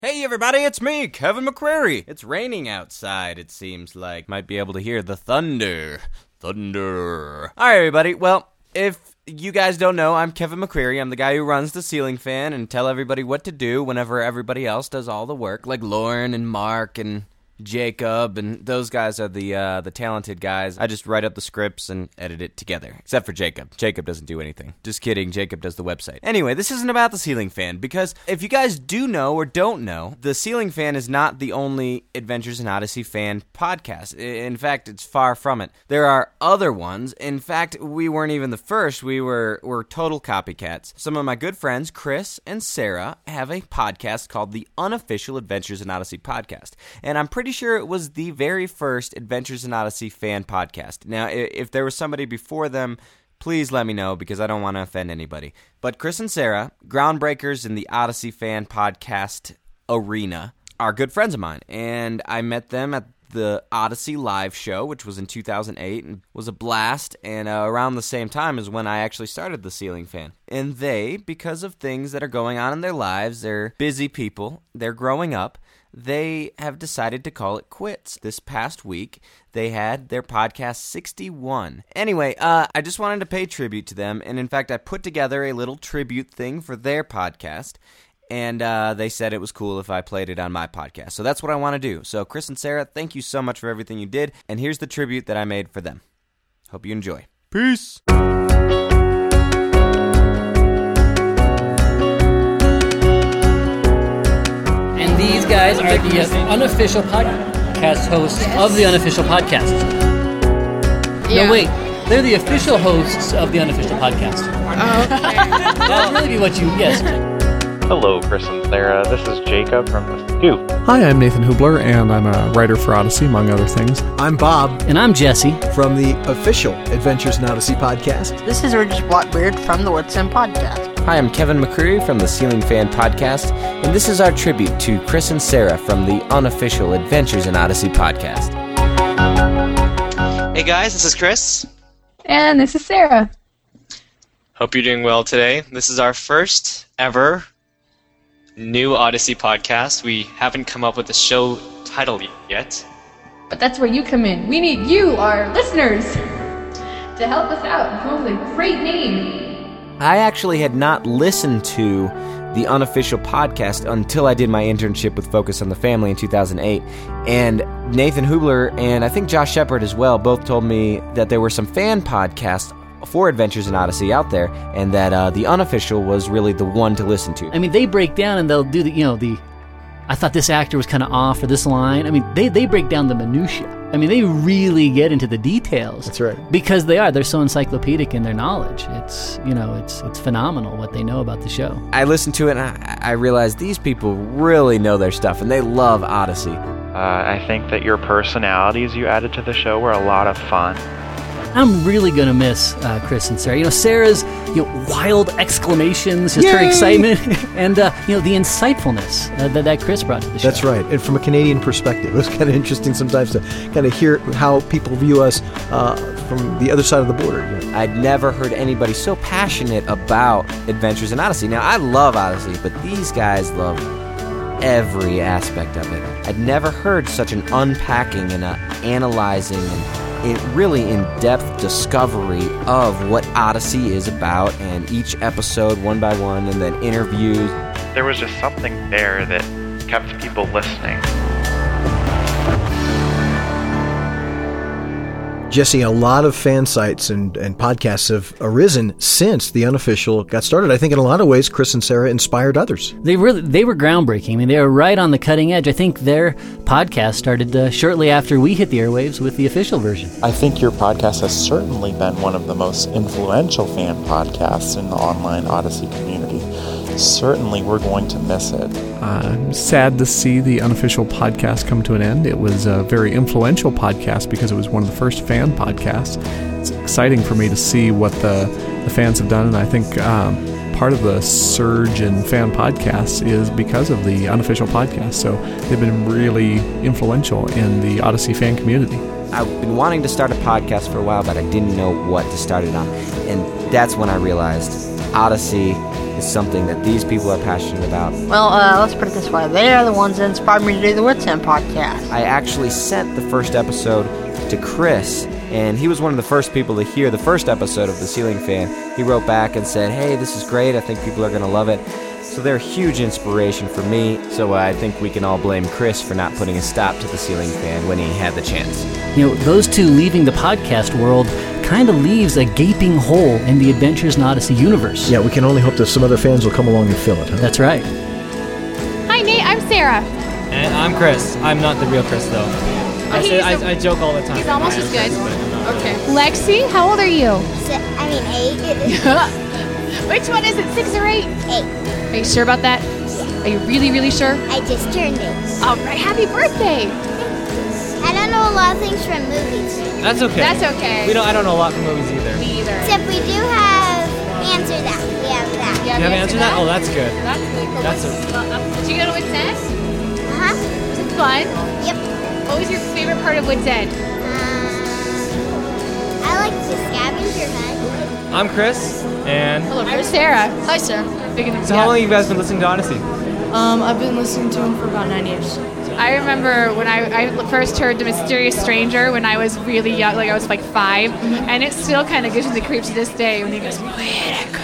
Hey everybody, it's me, Kevin McCreary. It's raining outside, it seems like. Might be able to hear the thunder. Thunder. Alright everybody, well, if you guys don't know, I'm Kevin McCreary. I'm the guy who runs the Ceiling Fan and tell everybody what to do whenever everybody else does all the work. Like Lauren and Mark and Jacob, and those guys are the talented guys. I just write up the scripts and edit it together. Except for Jacob. Jacob doesn't do anything. Just kidding, Jacob does the website. Anyway, this isn't about the Ceiling Fan, because if you guys do know or don't know, the Ceiling Fan is not the only Adventures in Odyssey fan podcast. In fact, it's far from it. There are other ones. In fact, we weren't even the first. We're total copycats. Some of my good friends, Chris and Sarah, have a podcast called the Unofficial Adventures in Odyssey Podcast. And I'm pretty sure it was the very first Adventures in Odyssey fan podcast. Now, if there was somebody before them, please let me know, because I don't want to offend anybody. But Chris and Sarah, groundbreakers in the Odyssey fan podcast arena, are good friends of mine. And I met them at the Odyssey live show, which was in 2008, and was a blast, and around the same time as when I actually started the Ceiling Fan. And they, because of things that are going on in their lives, they're busy people, they're growing up, they have decided to call it quits. This past week, they had their podcast 61. Anyway, I just wanted to pay tribute to them, and in fact, I put together a little tribute thing for their podcast, and they said it was cool if I played it on my podcast. So that's what I want to do. So Chris and Sarah, thank you so much for everything you did, and here's the tribute that I made for them. Hope you enjoy. Peace! And these guys are the unofficial podcast hosts of the unofficial podcast. Yeah. No, wait. They're the official hosts of the unofficial podcast. Oh, okay. That's really what you... Yes. Hello, Chris and Sarah. This is Jacob from The Scoop. Hi, I'm Nathan Hubler, and I'm a writer for Odyssey, among other things. I'm Bob. And I'm Jesse. From the official Adventures in Odyssey podcast. This is Regis Blackbeard from the What's In podcast. Hi, I'm Kevin McCreary from the Ceiling Fan Podcast, and this is our tribute to Chris and Sarah from the Unofficial Adventures in Odyssey Podcast. Hey guys, this is Chris. And this is Sarah. Hope you're doing well today. This is our first ever new Odyssey podcast. We haven't come up with a show title yet. But that's where you come in. We need you, our listeners, to help us out and come up with a great name. I actually had not listened to the Unofficial Podcast until I did my internship with Focus on the Family in 2008. And Nathan Hubler and I think Josh Shepard as well both told me that there were some fan podcasts for Adventures in Odyssey out there, and that the Unofficial was really the one to listen to. I mean, they break down and they'll do the I thought this actor was kind of off for this line. I mean, they break down the minutia. I mean, they really get into the details. That's right. Because they're so encyclopedic in their knowledge. It's phenomenal what they know about the show. I listened to it and I realized these people really know their stuff, and they love Odyssey. I think that your personalities you added to the show were a lot of fun. I'm really going to miss Chris and Sarah. Sarah's wild exclamations, just her excitement, and the insightfulness that Chris brought to the show. That's right. And from a Canadian perspective, it was kind of interesting sometimes to kind of hear how people view us from the other side of the border. I'd never heard anybody so passionate about Adventures in Odyssey. Now, I love Odyssey, but these guys love every aspect of it. I'd never heard such an unpacking and analyzing and really in-depth discovery of what Odyssey is about, and each episode one by one, and then interviews. There was just something there that kept people listening. Jesse, a lot of fan sites and podcasts have arisen since the Unofficial got started. I think in a lot of ways, Chris and Sarah inspired others. They were groundbreaking. I mean, they were right on the cutting edge. I think their podcast started shortly after we hit the airwaves with the official version. I think your podcast has certainly been one of the most influential fan podcasts in the online Odyssey community. Certainly, we're going to miss it. I'm sad to see the Unofficial Podcast come to an end. It was a very influential podcast because it was one of the first fan podcasts. It's exciting for me to see what the fans have done, and I think part of the surge in fan podcasts is because of the Unofficial Podcast. So they've been really influential in the Odyssey fan community. I've been wanting to start a podcast for a while, but I didn't know what to start it on. And that's when I realized Odyssey is something that these people are passionate about. Well, let's put it this way. They are the ones that inspired me to do the Wits End podcast. I actually sent the first episode to Chris, and he was one of the first people to hear the first episode of The Ceiling Fan. He wrote back and said, hey, this is great. I think people are going to love it. So they're a huge inspiration for me, so I think we can all blame Chris for not putting a stop to The Ceiling Fan when he had the chance. Those two leaving the podcast world kind of leaves a gaping hole in the Adventures in Odyssey universe. Yeah, we can only hope that some other fans will come along and fill it, huh? That's right. Hi, Nate. I'm Sarah. And I'm Chris. I'm not the real Chris, though. I joke all the time. He's almost as good. Okay. Lexi, how old are you? 8. Which one is it, 6 or 8? 8. Are you sure about that? Are you really, really sure? I just turned 8. All right, happy birthday! I don't know a lot of things from movies. That's okay. That's okay. I don't know a lot from movies either. Me either. Except we do have Answer That. We have that. You have Answer That? Oh, that's good. That's really cool. Did you go to Wits End? Uh-huh. Was it fun? Yep. What was your favorite part of Wits End? I like the scavenger hunt. I'm Chris, and... Hello, I'm Sarah. Hi, Sarah. So how long have you guys been listening to Odyssey? I've been listening to him for about 9 years. I remember when I first heard The Mysterious Stranger when I was really young, like I was like 5, and it still kind of gives me the creeps to this day when he goes, Whitaker.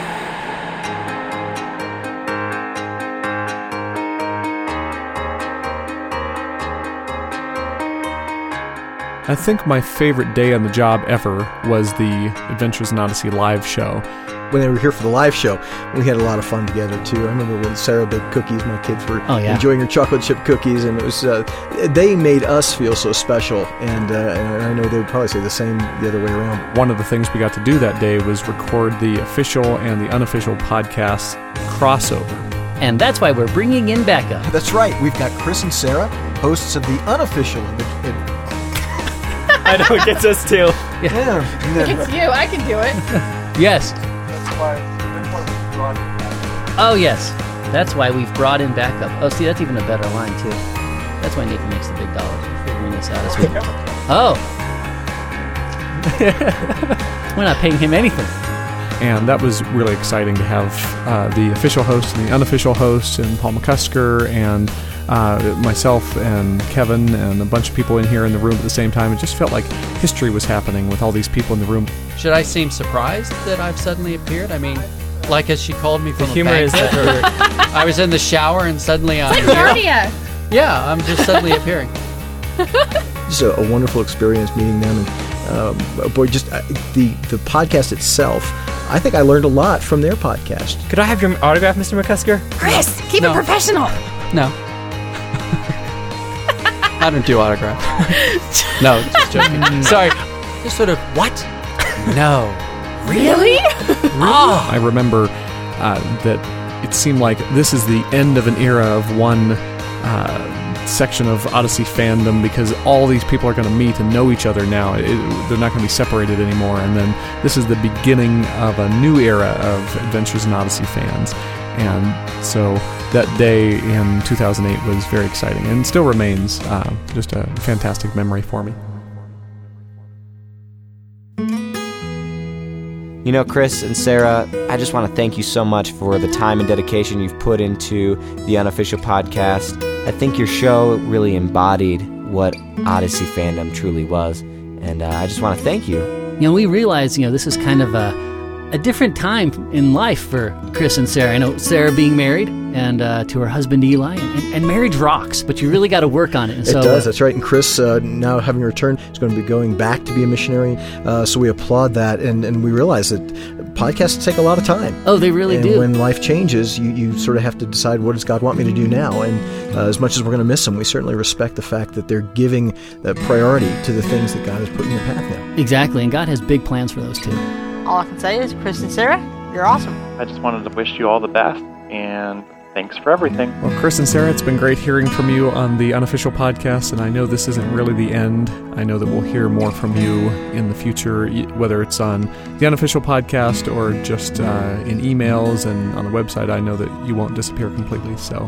I think my favorite day on the job ever was the Adventures in Odyssey live show. When they were here for the live show, we had a lot of fun together, too. I remember when Sarah baked cookies, my kids were enjoying her chocolate chip cookies, and it was they made us feel so special, and I know they would probably say the same the other way around. One of the things we got to do that day was record the official and the unofficial podcast crossover. And that's why we're bringing in backup. That's right. We've got Chris and Sarah, hosts of the unofficial... I know, it gets us too. Yeah. It's you. I can do it. Yes. Oh, yes. That's why we've brought in backup. Oh, see, that's even a better line, too. That's why Nathan makes the big dollars. We're figuring this out as we go. Oh. We're not paying him anything. And that was really exciting to have the official host and the unofficial host and Paul McCusker and myself and Kevin and a bunch of people in here in the room at the same time. It just felt like history was happening with all these people in the room. Should I seem surprised that I've suddenly appeared? I mean, like as she called me from the humor is that I was in the shower and suddenly I'm It's like Narnia. Yeah, I'm just suddenly appearing. Just a wonderful experience meeting them, and boy, just the podcast itself. I think I learned a lot from their podcast. Could I have your autograph, Mr. McCusker? Chris, keep it professional. No. I don't do autographs. No, just joking. Sorry. Just sort of, what? No. Really? Oh. I remember that it seemed like this is the end of an era of one section of Odyssey fandom because all these people are going to meet and know each other now. They're not going to be separated anymore. And then this is the beginning of a new era of Adventures in Odyssey fans. And so that day in 2008 was very exciting and still remains just a fantastic memory for me. You know, Chris and Sarah, I just want to thank you so much for the time and dedication you've put into the unofficial podcast. I think your show really embodied what Odyssey fandom truly was, and I just want to thank you. We realize, this is kind of a different time in life for Chris and Sarah. I know Sarah being married and to her husband Eli, and marriage rocks, but you really got to work on it. And it does, that's right. And Chris, now having returned, is going to be going back to be a missionary, so we applaud that, and we realize that podcasts take a lot of time. Oh, they really do. And when life changes, you sort of have to decide, what does God want me to do now? And as much as we're going to miss them, we certainly respect the fact that they're giving that priority to the things that God has put in your path now. Exactly, and God has big plans for those too. All I can say is, Chris and Sarah, you're awesome. I just wanted to wish you all the best, and thanks for everything. Well, Chris and Sarah, it's been great hearing from you on the unofficial podcast, and I know this isn't really the end. I know that we'll hear more from you in the future, whether it's on the unofficial podcast or just in emails and on the website. I know that you won't disappear completely, so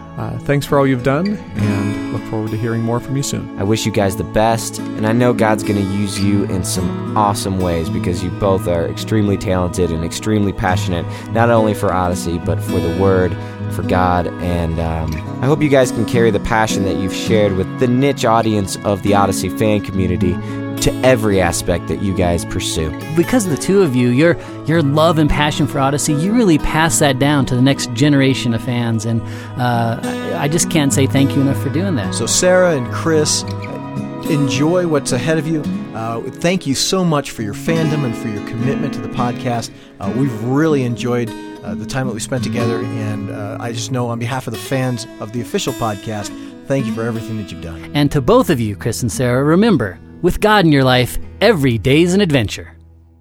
Thanks for all you've done, and look forward to hearing more from you soon. I wish you guys the best, and I know God's going to use you in some awesome ways because you both are extremely talented and extremely passionate, not only for Odyssey, but for the Word, for God, and I hope you guys can carry the passion that you've shared with the niche audience of the Odyssey fan community to every aspect that you guys pursue. Because of the two of you, your love and passion for Odyssey, you really pass that down to the next generation of fans, and I just can't say thank you enough for doing that. So Sarah and Chris, enjoy what's ahead of you. Thank you so much for your fandom and for your commitment to the podcast. We've really enjoyed the time that we spent together, and I just know on behalf of the fans of the official podcast, thank you for everything that you've done. And to both of you, Chris and Sarah, remember, with God in your life, every day's an adventure.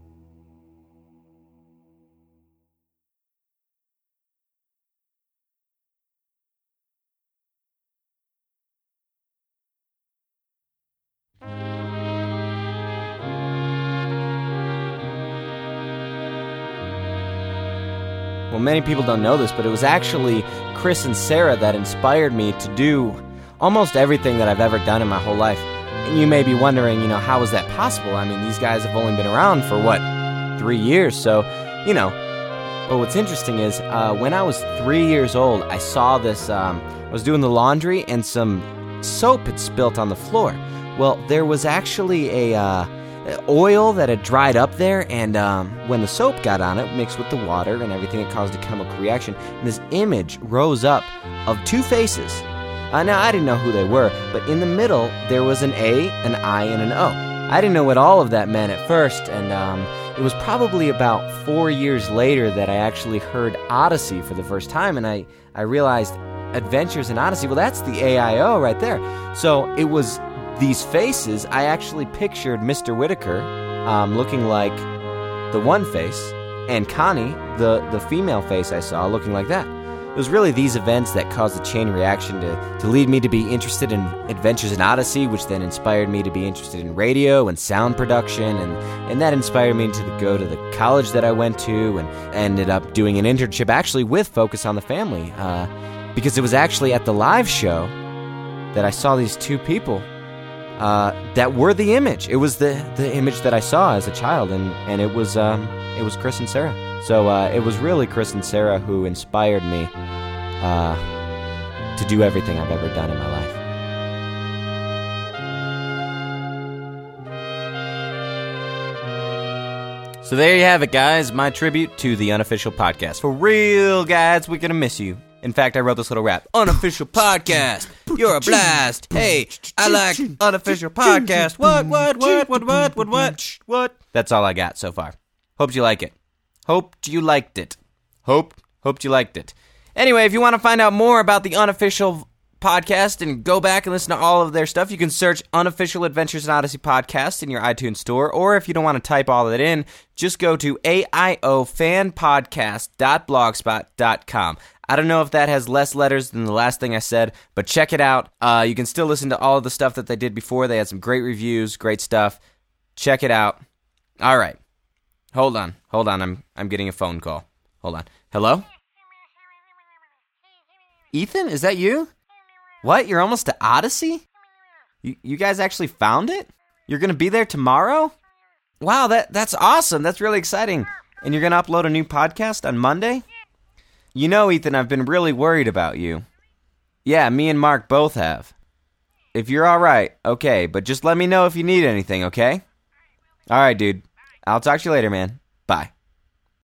Well, many people don't know this, but it was actually Chris and Sarah that inspired me to do almost everything that I've ever done in my whole life. And you may be wondering, how is that possible? I mean, these guys have only been around for, 3 years? So, But what's interesting is, when I was 3 years old, I saw this, I was doing the laundry and some soap had spilt on the floor. Well, there was actually a oil that had dried up there, and when the soap got on it, mixed with the water and everything, it caused a chemical reaction. And this image rose up of two faces. Now, I didn't know who they were, but in the middle, there was an A, an I, and an O. I didn't know what all of that meant at first, and it was probably about 4 years later that I actually heard Odyssey for the first time, and I realized Adventures in Odyssey, well, that's the AIO right there. So it was these faces. I actually pictured Mr. Whitaker looking like the one face, and Connie, the female face I saw, looking like that. It was really these events that caused a chain reaction to lead me to be interested in Adventures in Odyssey, which then inspired me to be interested in radio and sound production, and that inspired me to go to the college that I went to, and ended up doing an internship actually with Focus on the Family, because it was actually at the live show that I saw these two people that were the image. It was the image that I saw as a child, and it was Chris and Sarah. So it was really Chris and Sarah who inspired me to do everything I've ever done in my life. So there you have it, guys. My tribute to the Unofficial Podcast. For real, guys, we're going to miss you. In fact, I wrote this little rap. Unofficial Podcast. You're a blast. Hey, I like Unofficial Podcast. What? That's all I got so far. Hoped you like it. Hoped you liked it. Hoped you liked it. Anyway, if you want to find out more about the Unofficial Podcast and go back and listen to all of their stuff, you can search Unofficial Adventures in Odyssey Podcast in your iTunes store, or if you don't want to type all that in, just go to AIOFanPodcast.blogspot.com. I don't know if that has less letters than the last thing I said, but check it out. You can still listen to all of the stuff that they did before. They had some great reviews, great stuff. Check it out. All right. Hold on. I'm getting a phone call. Hold on. Hello? Ethan, is that you? What? You're almost to Odyssey? You guys actually found it? You're going to be there tomorrow? Wow, that's awesome. That's really exciting. And you're going to upload a new podcast on Monday? Ethan, I've been really worried about you. Yeah, me and Mark both have. If you're all right, okay, but just let me know if you need anything, okay? All right, dude. I'll talk to you later, man. Bye.